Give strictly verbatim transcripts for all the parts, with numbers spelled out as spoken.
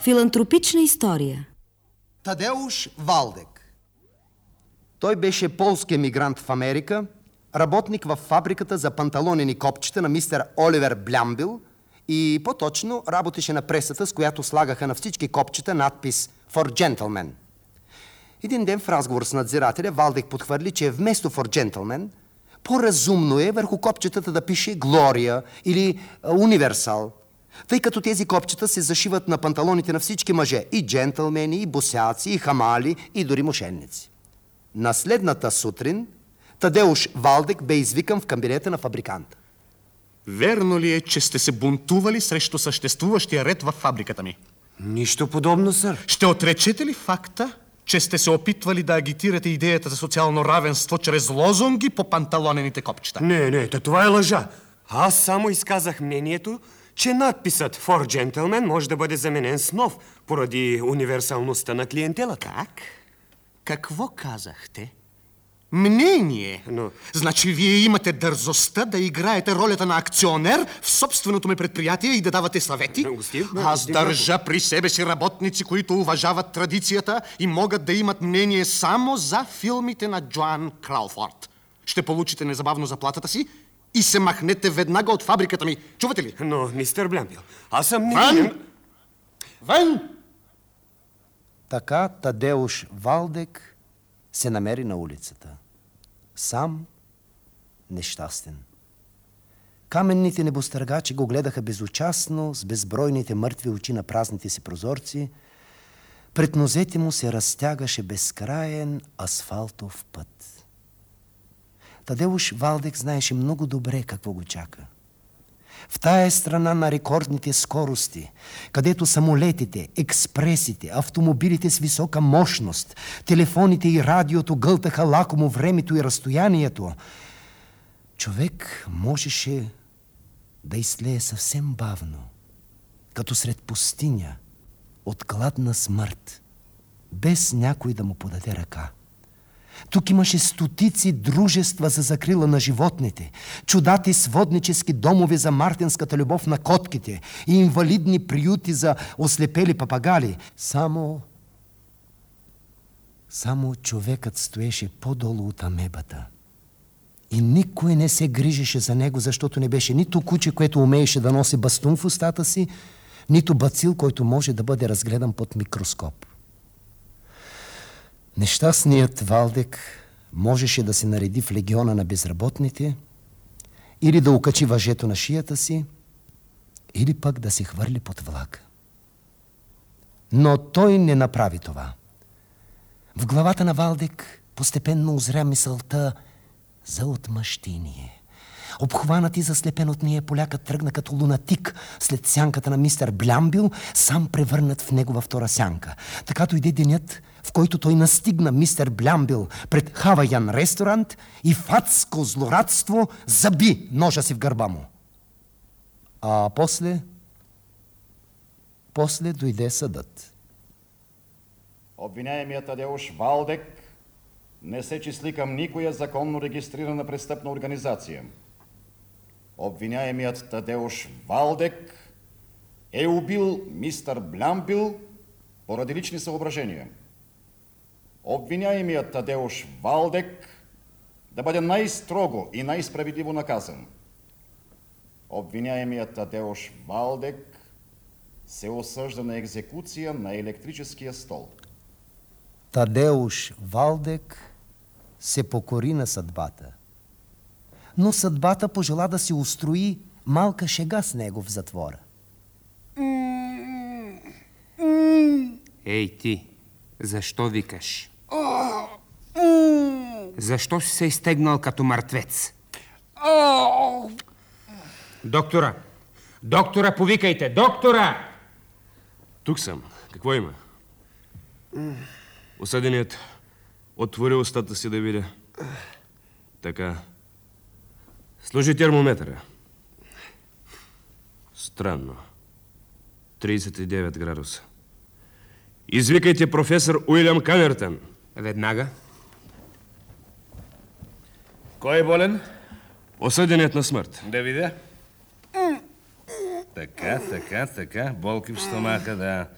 Филантропична история. Тадеуш Валдек. Той беше полски емигрант в Америка, работник в фабриката за панталонени копчета на мистер Оливер Блямбил и по-точно работеше на пресата, с която слагаха на всички копчета надпис «For Gentlemen». Един ден в разговор с надзирателя Валдек подхвърли, че вместо «For Gentlemen» по-разумно е върху копчетата да пише «Глория» или «Универсал», тъй като тези копчета се зашиват на панталоните на всички мъже, и джентълмени, и босяци, и хамали, и дори мошенници. На следната сутрин Тадеуш Валдек бе извикан в кабинета на фабриканта. Верно ли е, че сте се бунтували срещу съществуващия ред във фабриката ми? Нищо подобно, сър. Ще отречете ли факта, че сте се опитвали да агитирате идеята за социално равенство чрез лозунги по панталонените копчета? Не, не, това е лъжа. Аз само изказах мнението, че надписът «For Gentlemen» може да бъде заменен с нов, поради универсалността на клиентелата. Как? Какво казахте? Мнение? Но... Значи вие имате дързостта да играете ролята на акционер в собственото ми предприятие и да давате съвети? Но, Стив, но, Аз Стив, държа при себе си работници, които уважават традицията и могат да имат мнение само за филмите на Джоан Крауфорд. Ще получите незабавно заплатата си и се махнете веднага от фабриката ми. Чувате ли? Но, мистер Блямбил, аз съм... Вън! Вън! Така Тадеуш Валдек се намери на улицата. Сам, нещастен. Каменните небостъргачи го гледаха безучастно, с безбройните мъртви очи на празните си прозорци. Пред нозете му се разтягаше безкраен асфалтов път. Тадеуш Валдек знаеше много добре какво го чака. В тая страна на рекордните скорости, където самолетите, експресите, автомобилите с висока мощност, телефоните и радиото гълтаха лакомо времето и разстоянието, човек можеше да излее съвсем бавно, като сред пустиня, от гладна смърт, без някой да му подаде ръка. Тук имаше стотици дружества за закрила на животните, чудати своднически домове за мартинската любов на котките и инвалидни приюти за ослепели папагали. Само... Само човекът стоеше по-долу от амебата. И никой не се грижеше за него, защото не беше нито куче, което умееше да носи бастун в устата си, нито бацил, който може да бъде разгледан под микроскоп. Нещастният Валдек можеше да се нареди в легиона на безработните, или да окачи въжето на шията си, или пък да се хвърли под влака. Но той не направи това. В главата на Валдек постепенно озря мисълта за отмъщение. Обхванат и заслепен от нея, полякът тръгна като лунатик след сянката на мистер Блямбил, сам превърнат в негова втора сянка. Така дойде денят, в който той настигна мистер Блямбил пред Хаваян ресторант и в адско злорадство заби ножа си в гърба му. А после... После дойде съдът. Обвиняемият Тадеуш Валдек не се числи към никоя законно регистрирана престъпна организация. Обвиняемият Тадеуш Валдек е убил мистер Блямбил поради лични съображения. Обвиняемият Тадеуш Валдек да бъде най-строго и най-справедливо наказан. Обвиняемият Тадеуш Валдек се осъжда на екзекуция на електрическия стол. Тадеуш Валдек се покори на съдбата. Но съдбата пожела да си устрои малка шега с него в затвора. Ей ти, защо викаш? Защо си се изтегнал като мъртвец? Доктора! Доктора, повикайте! Доктора! Тук съм. Какво има? Осъденият отвори устата си да видя. Така. Сложи термометъра. Странно. тридесет и девет градуса. Извикайте професор Уилям Камертън. Веднага. Кой е болен? Осъденият на смърт. Да видя. Така, така, така. Болки в стомаха, да.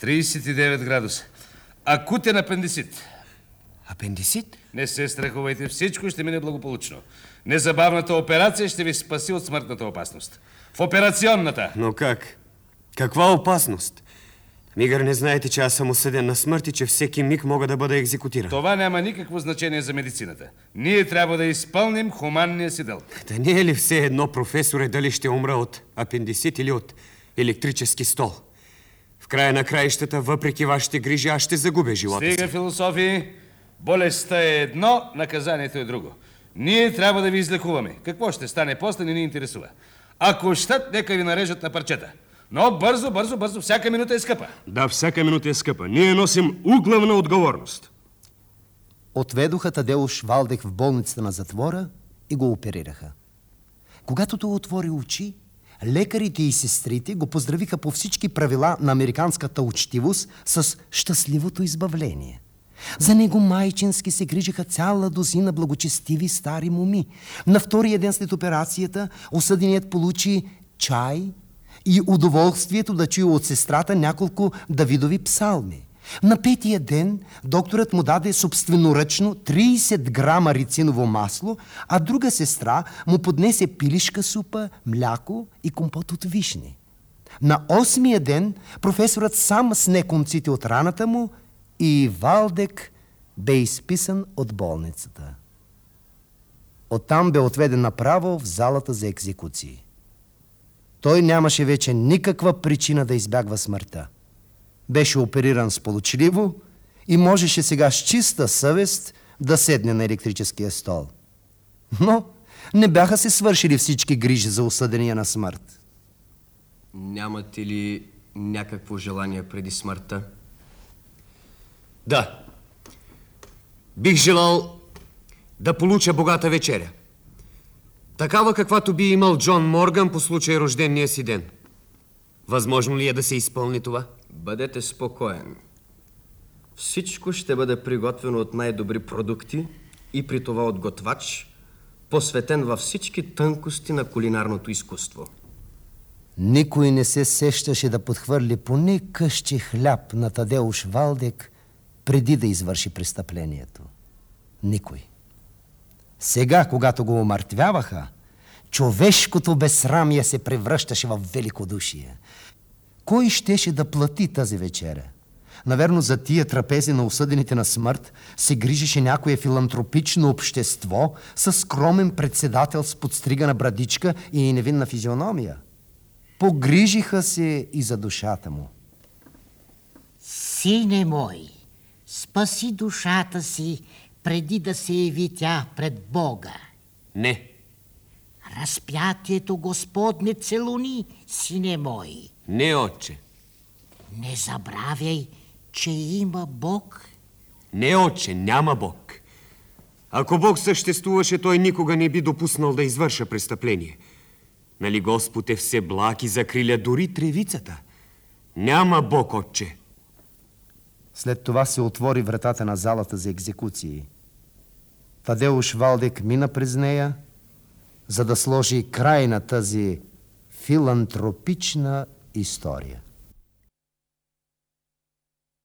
тридесет и девет градуса. Акутен апендицит. Апендицит? Не се страхувайте, всичко ще мине благополучно. Незабавната операция ще ви спаси от смъртната опасност. В операционната. Но как? Каква опасност? Мигър, не знаете, че аз съм осъден на смърт и че всеки миг мога да бъда екзекутиран. Това няма никакво значение за медицината. Ние трябва да изпълним хуманния си дълг. Да не е ли все едно, професоре, дали ще умра от апендицит или от електрически стол? В края на краищата, въпреки вашите грижи, аз ще загубя живота си. Стига философии. Болестта е едно, наказанието е друго. Ние трябва да ви излекуваме. Какво ще стане после, не ни интересува. Ако щат, нека ви нарежат на парчета. Но бързо, бързо, бързо, всяка минута е скъпа. Да, всяка минута е скъпа. Ние носим углавна отговорност. Отведоха Тадеуш Валдек в болницата на затвора и го оперираха. Когато той отвори очи, лекарите и сестрите го поздравиха по всички правила на американската учтивост с щастливото избавление. За него майчински се грижиха цяла дозина благочестиви стари моми. На втория ден след операцията осъденият получи чай и удоволствието да чуе от сестрата няколко Давидови псалми. На петия ден докторът му даде собственоръчно тридесет грама рициново масло, а друга сестра му поднесе пилишка супа, мляко и компот от вишни. На осмия ден професорът сам сне конците от раната му и Валдек бе изписан от болницата. Оттам бе отведен направо в залата за екзекуции. Той нямаше вече никаква причина да избягва смъртта. Беше опериран сполучливо и можеше сега с чиста съвест да седне на електрическия стол. Но не бяха се свършили всички грижи за осъдения на смърт. Нямате ли някакво желание преди смъртта? Да. Бих желал да получа богата вечеря. Такава, каквато би имал Джон Морган по случай рождения си ден. Възможно ли е да се изпълни това? Бъдете спокоен. Всичко ще бъде приготвено от най-добри продукти и при това от готвач, посветен във всички тънкости на кулинарното изкуство. Никой не се сещаше да подхвърли поне къщи хляб на Тадеуш Валдек преди да извърши престъплението. Никой. Сега, когато го умъртвяваха, човешкото безсрамие се превръщаше в великодушие. Кой щеше да плати тази вечеря? Наверно, за тия трапези на осъдените на смърт се грижеше някое филантропично общество с скромен председател с подстригана брадичка и невинна физиономия. Погрижиха се и за душата му. Сине мой, спаси душата си преди да се яви тя пред Бога. Не. Разпятието Господне целуни, сине мой. Не, отче. Не забравяй, че има Бог. Не, отче, няма Бог. Ако Бог съществуваше, той никога не би допуснал да извърша престъпление. Нали Господ е все благ и закриля дори тревицата? Няма Бог, отче. След това се отвори вратата на залата за екзекуции. Тадеуш Валдек мина през нея, за да сложи край на тази филантропична история.